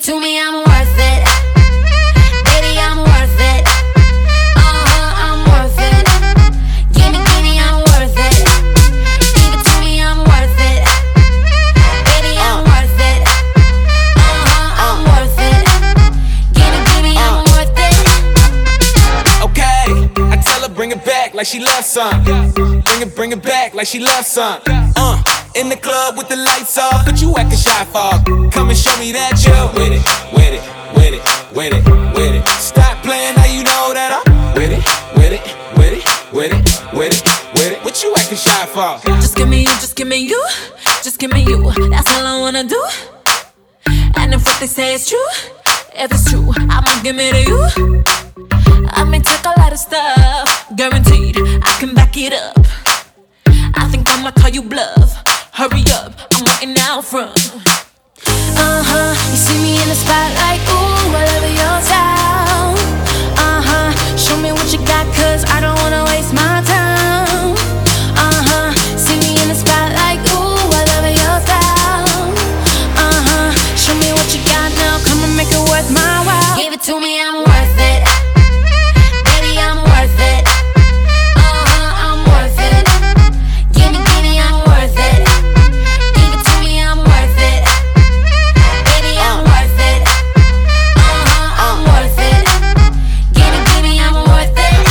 it to me, I'm worth it. Baby, I'm worth it. I'm worth it. Give me, I'm worth it. Give it to me, I'm worth it. Baby, I'm worth it. I'm worth it. Give me, I'm worth it. Okay, I tell her bring it back like she loves some. Bring it back like she loves some. In the club with the lights off, but you acting shy for. Come and show me that you're with it, with it, with it, with it, with it. Stop playing, now you know that I'm with it, with it, with it, with it, with it, with it. What you acting shy for? Just give me you, just give me you, just give me you. That's all I wanna do. And if what they say is true, if it's true, I'ma give it to you. I may take a lot of stuff, guaranteed I can back it up. I think I'ma call you bluff. Hurry up, I'm waiting out front. You see me in the spotlight, ooh, I love your style. Show me what you got, cause I don't wanna waste my time. See me in the spotlight, ooh, I love your style. Show me what you got now, come and make it worth my while. Give it to me, I'm worth it. Baby, I'm worth it. I'm worth it. Give me, I'm worth it. Give it to me, I'm worth it. Baby, I'm worth it. I'm worth it. Give me, I'm worth it.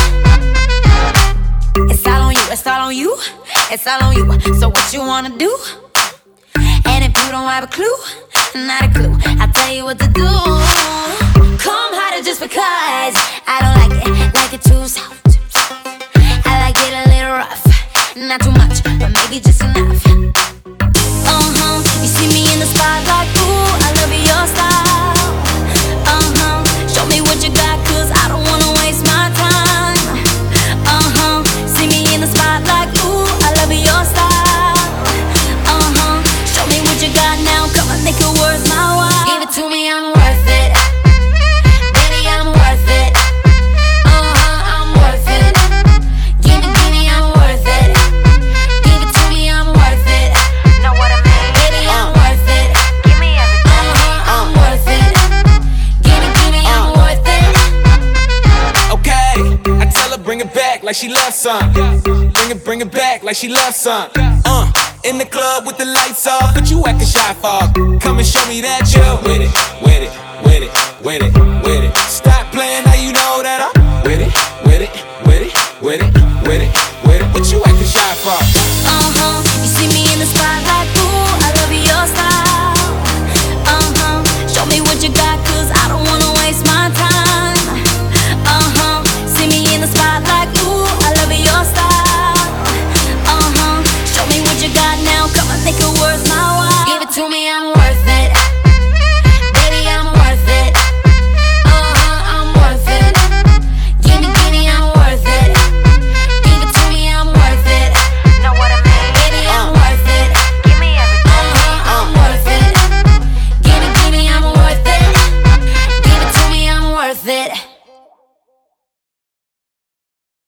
It's all on you, it's all on you, it's all on you. So what you wanna do? And if you don't have a clue, not a clue, I'll tell you what to do. Come harder just because I don't like it too soft. I like it a little rough, not too much, but maybe just enough. You see me in the spotlight, ooh, I love your style. Show me what you got, cause I don't wanna waste my time. See me in the spotlight, ooh, I love your style. Show me what you got now, come on, make it worth my while. Give it to me, I'm worth it. Baby, I'm worth it. I'm worth it. Give me, I'm worth it. Give it to me, I'm worth it. Know what I mean? Baby, I'm worth it. Give me everything. I'm worth it. Give me, I'm worth it. Okay, I tell her bring it back like she loves some. Bring it back like she loves some. In the club with the lights off, but you acting shy for. Come and show me that you're with it, with it, with it, with it, with it. Stop playing, now you know that I'm with it, with it, with it, with it, with it, with it. What you acting shy for?